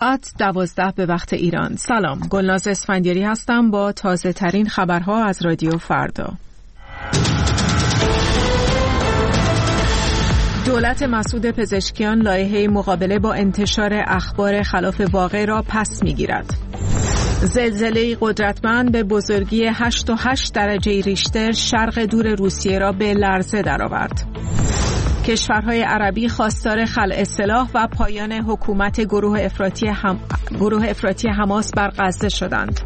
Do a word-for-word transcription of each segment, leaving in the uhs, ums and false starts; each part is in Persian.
ساعت دوازده به وقت ایران. سلام، گلناز اسفندیاری هستم با تازه ترین خبرها از رادیو فردا. دولت مسعود پزشکیان لایحه مقابله با انتشار اخبار خلاف واقع را پس می‌گیرد. زلزله قدرتمند به بزرگی هشت و هشت درجه ریشتر شرق دور روسیه را به لرزه درآورد. کشورهای عربی خواستار خلع سلاح و پایان حکومت گروه افراطی هم... گروه افراطی حماس بر غزه شدند.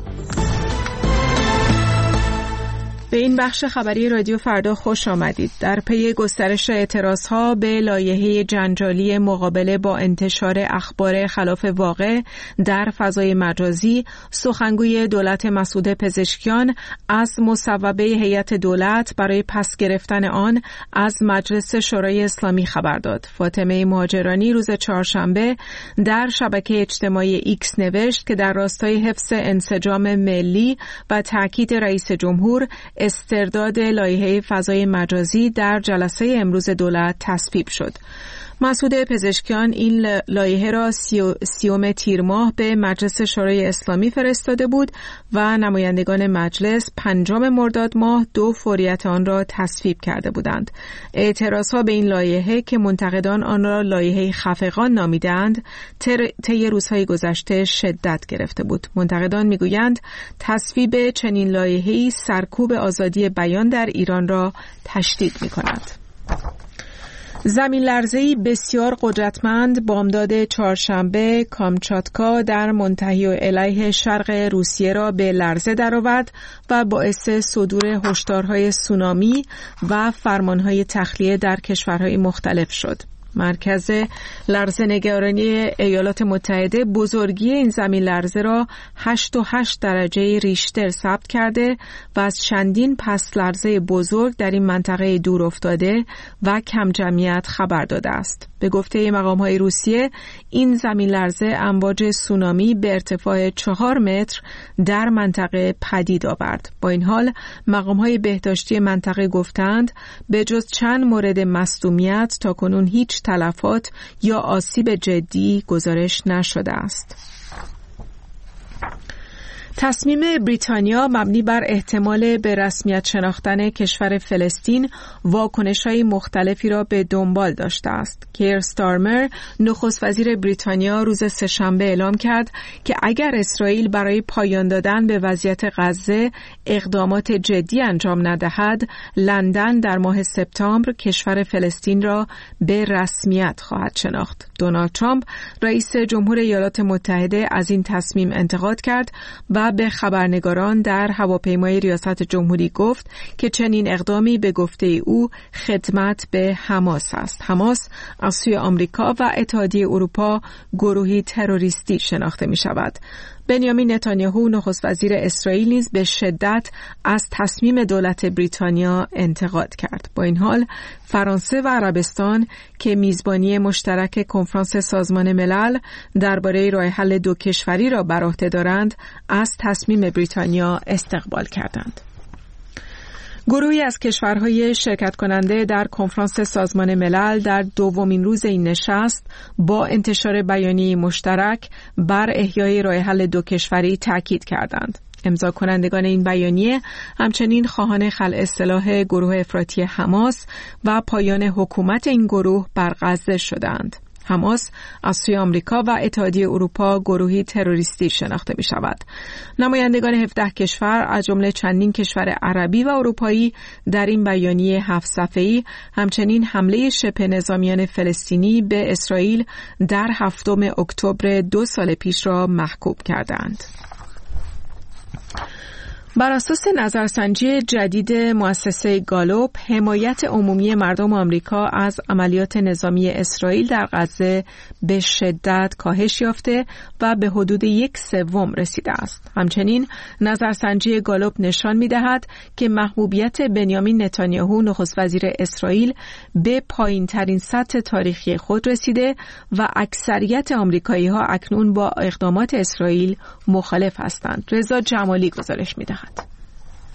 به این بخش خبری رادیو فردا خوش آمدید. در پی گسترش اعتراضها به لایحه جنجالی مقابله با انتشار اخبار خلاف واقع در فضای مجازی، سخنگوی دولت مسعود پزشکیان از مصوبه هیئت دولت برای پس گرفتن آن از مجلس شورای اسلامی خبر داد. فاطمه مهاجرانی روز چهارشنبه در شبکه اجتماعی ایکس نوشت که در راستای حفظ انسجام ملی و تاکید رئیس جمهور استرداد لایحه فضای مجازی در جلسه امروز دولت تصویب شد. مسعود پزشکیان این لایحه را سیوم تیر ماه به مجلس شورای اسلامی فرستاده بود و نمایندگان مجلس پنجم مرداد ماه دو فوریت آن را تصویب کرده بودند. اعتراضها به این لایحه که منتقدان آن را لایحه خفقان نامیدند، طی روزهای گذشته شدت گرفته بود. منتقدان میگویند تصویب چنین لایحه‌ای سرکوب آزادی بیان در ایران را تشدید می‌کند. زمین لرزه‌ای بسیار قدرتمند بامداد چهارشنبه کامچاتکا در منتهی علیه شرق روسیه را به لرزه درآورد و باعث صدور هشدارهای سونامی و فرمانهای تخلیه در کشورهای مختلف شد. مرکز لرزه‌نگرانی ایالات متحده بزرگی این زمین لرزه را هشت و هشت درجه ریشتر ثبت کرده و از چندین پس لرزه بزرگ در این منطقه دور افتاده و کم جمعیت خبر داده است. به گفته مقام‌های روسیه، این زمین لرزه امواج سونامی به ارتفاع چهار متر در منطقه پدید آورد. با این حال، مقام‌های بهداشتی منطقه گفتند به جز چند مورد مصدومیت تاکنون هیچ تلفات یا آسیب جدی گزارش نشده است. تصمیم بریتانیا مبنی بر احتمال به رسمیت شناختن کشور فلسطین واکنش‌های مختلفی را به دنبال داشته است. کیر استارمر نخست وزیر بریتانیا روز سه‌شنبه اعلام کرد که اگر اسرائیل برای پایان دادن به وضعیت غزه اقدامات جدی انجام ندهد، لندن در ماه سپتامبر کشور فلسطین را به رسمیت خواهد شناخت. دونالد ترامپ رئیس جمهور ایالات متحده از این تصمیم انتقاد کرد و به خبرنگاران در هواپیمای ریاست جمهوری گفت که چنین اقدامی به گفته او خدمت به حماس است. حماس از سوی آمریکا و اتحادیه اروپا گروهی تروریستی شناخته می شود. بنیامین نتانیاهو نخست وزیر اسرائیل نیز به شدت از تصمیم دولت بریتانیا انتقاد کرد. با این حال فرانسه و عربستان که میزبانی مشترک کنفرانس سازمان ملل درباره راه حل دو کشوری را بر عهده دارند، از تصمیم بریتانیا استقبال کردند. گروهی از کشورهای شرکت کننده در کنفرانس سازمان ملل در دومین روز این نشست با انتشار بیانیه مشترک بر احیای راه حل دو کشوری تاکید کردند. امضا کنندگان این بیانیه همچنین خواهان خلع سلاح گروه افراطی حماس و پایان حکومت این گروه بر غزه شدند. حماس از سوی آمریکا و اتحادیه اروپا گروهی تروریستی شناخته می شود. نمایندگان هفده کشور از جمله چندین کشور عربی و اروپایی در این بیانیه هفت صفحه‌ای همچنین حمله شبه نظامیان فلسطینی به اسرائیل در هفتم اکتبر دو سال پیش را محکوم کردند. بر اساس نظرسنجی جدید مؤسسه گالوپ، حمایت عمومی مردم آمریکا از عملیات نظامی اسرائیل در غزه به شدت کاهش یافته و به حدود یک سوم رسیده است. همچنین نظرسنجی گالوپ نشان می‌دهد که محبوبیت بنیامین نتانیاهو نخست وزیر اسرائیل به پایین‌ترین سطح تاریخی خود رسیده و اکثریت آمریکایی‌ها اکنون با اقدامات اسرائیل مخالف هستند. رضا جمالی گزارش می‌دهد.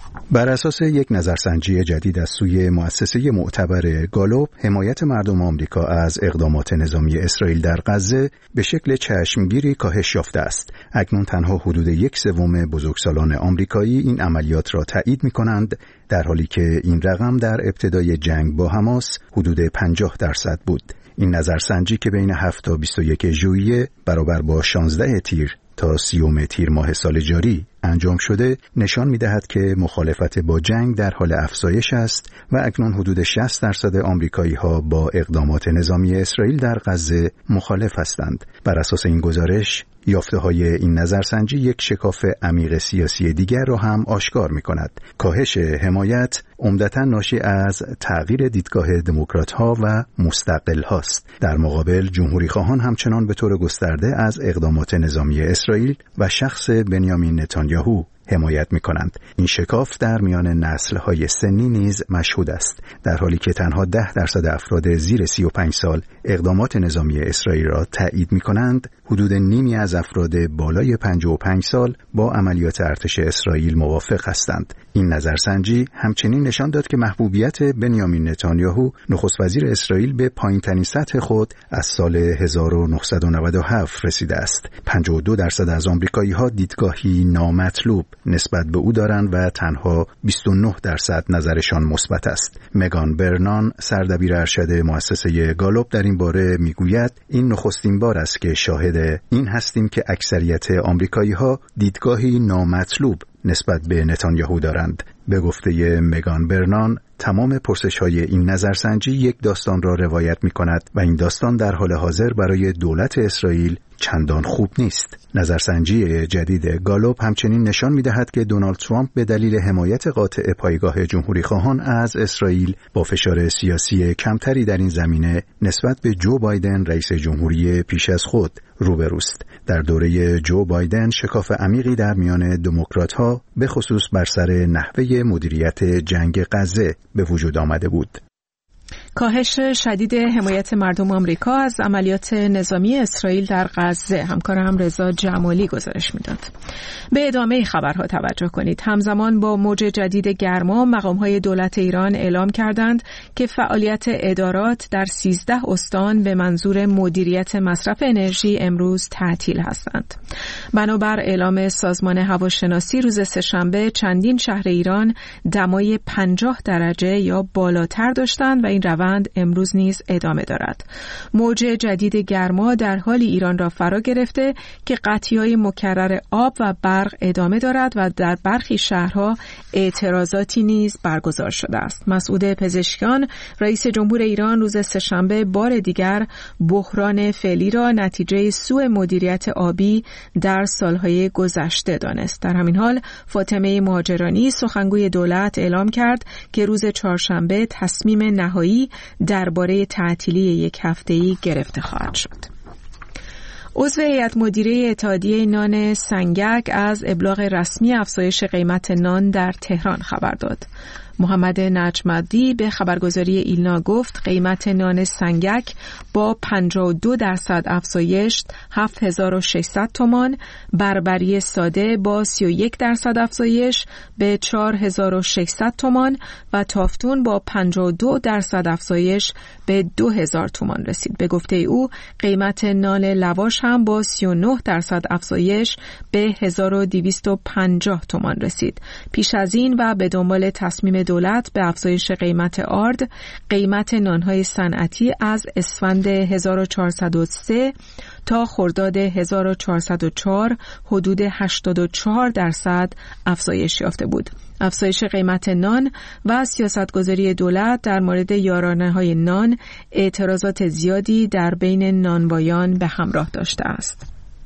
بر اساس یک نظرسنجی جدید از سوی مؤسسه معتبر گالوپ، حمایت مردم آمریکا از اقدامات نظامی اسرائیل در غزه به شکل چشمگیری کاهش یافته است. اکنون تنها حدود یک سوم بزرگسالان آمریکایی این عملیات را تایید می‌کنند، در حالی که این رقم در ابتدای جنگ با حماس حدود پنجاه درصد بود. این نظرسنجی که بین هفت تا بیست و یک ژوئیه برابر با شانزده تیر تا سیوم تیر ماه سال جاری انجام شده، نشان می‌دهد که مخالفت با جنگ در حال افزایش است و اکنون حدود شصت درصد آمریکایی‌ها با اقدامات نظامی اسرائیل در غزه مخالف هستند. بر اساس این گزارش، یافته‌های این نظرسنجی یک شکاف عمیق سیاسی دیگر را هم آشکار می‌کند. کاهش حمایت عمدتاً ناشی از تغییر دیدگاه دموکرات‌ها و مستقل‌هاست. در مقابل، جمهوری‌خواهان همچنان به طور گسترده از اقدامات نظامی اسرائیل و شخص بنیامین نتانیاهو حمایت می‌کنند. این شکاف در میان نسل‌های سنی نیز مشهود است، در حالی که تنها ده درصد افراد زیر سی و پنج سال اقدامات نظامی اسرائیل را تایید می‌کنند. حدود نیمی از افراد بالای پنجاه و پنج سال با عملیات ارتش اسرائیل موافق هستند. این نظرسنجی همچنین نشان داد که محبوبیت بنیامین نتانیاهو نخست وزیر اسرائیل به پایین‌ترین سطح خود از سال هزار و نهصد و نود و هفت رسیده است. پنجاه و دو درصد از آمریکایی‌ها دیدگاهی نامطلوب نسبت به او دارند و تنها بیست و نه درصد نظرشان مثبت است. مگان برنان، سردبیر ارشد مؤسسه گالوپ، در این باره میگوید این نخستین بار است که شاهد این هستیم که اکثریت آمریکایی‌ها دیدگاهی نامطلوب نسبت به نتانیاهو دارند. به گفته مگان برنان، تمام پرسش‌های این نظرسنجی یک داستان را روایت می‌کند و این داستان در حال حاضر برای دولت اسرائیل چندان خوب نیست. نظرسنجی جدید گالوپ همچنین نشان می‌دهد که دونالد ترامپ به دلیل حمایت قاطع پایگاه جمهوری‌خواهان از اسرائیل با فشار سیاسی کمتری در این زمینه نسبت به جو بایدن رئیس جمهوری پیش از خود روبروست. در دوره جو بایدن شکاف عمیقی در میان دموکرات‌ها به خصوص بر سر نحوه مدیریت جنگ غزه به وجود آمده بود. کاهش شدید حمایت مردم آمریکا از عملیات نظامی اسرائیل در غزه. همکارم رضا جمالی گزارش میداد. به ادامه خبرها توجه کنید. همزمان با موج جدید گرما، مقام‌های دولت ایران اعلام کردند که فعالیت ادارات در سیزده استان به منظور مدیریت مصرف انرژی امروز تعطیل هستند. بنابر اعلام سازمان هواشناسی روز سه‌شنبه، چندین شهر ایران دمای پنجاه درجه یا بالاتر داشتند و این روند امروز نیز ادامه دارد. موج جدید گرما در حالی ایران را فرا گرفته که قطعی‌های مکرر آب و برق ادامه دارد و در برخی شهرها اعتراضاتی نیز برگزار شده است. مسعود پزشکیان، رئیس جمهور ایران، روز سه‌شنبه بار دیگر بحران فعلی را نتیجه سوء مدیریت آبی در سالهای گذشته دانست. در همین حال فاطمه مهاجرانی، سخنگوی دولت، اعلام کرد که روز چهارشنبه تصمیم نهایی درباره تعطیلی یک هفته‌ای گرفته خواهد شد. عضو هیئت مدیره اتحادیه نان سنگک از ابلاغ رسمی افزایش قیمت نان در تهران خبر داد. محمد نجمدی به خبرگزاری ایلنا گفت قیمت نان سنگک با پنجاه و دو درصد افزایش هفت هزار و ششصد تومان، بربری ساده با سی و یک درصد افزایش به چهار هزار و ششصد تومان و تافتون با پنجاه و دو درصد افزایش به دو هزار تومان رسید. به گفته او قیمت نان لواش هم با سی و نه درصد افزایش به هزار و دویست و پنجاه تومان رسید. پیش از این و به دنبال تصمیم دولت به افزایش قیمت آرد، قیمت نانهای صنعتی از اسفند هزار و چهارصد و سه تا خرداد هزار و چهارصد و چهار حدود هشتاد و چهار درصد افزایش یافته بود. افزایش قیمت نان و سیاستگذاری دولت در مورد یارانه‌های نان اعتراضات زیادی در بین نانوایان به همراه داشته است.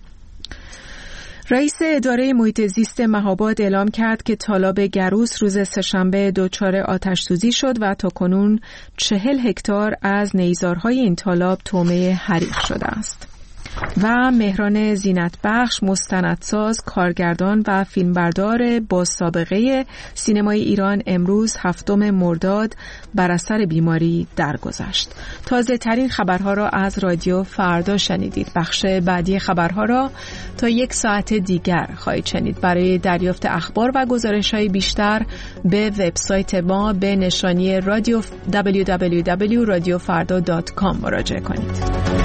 رئیس اداره محیط زیست مهاباد اعلام کرد که تالاب گروس روز سه‌شنبه دچار آتش‌سوزی شد و تاکنون چهل هکتار از نیزارهای این تالاب طعمه حریق شده است. و مهران زینت بخش، مستندساز، کارگردان و فیلمبردار با سابقه سینمای ایران، امروز هفتم مرداد بر اثر بیماری درگذشت. تازه ترین خبرها را از رادیو فردا شنیدید. بخش بعدی خبرها را تا یک ساعت دیگر خواهید شنید. برای دریافت اخبار و گزارش‌های بیشتر به وبسایت ما به نشانی رادیو دبلیو دبلیو دبلیو دات رادیو فردا دات کام مراجعه کنید.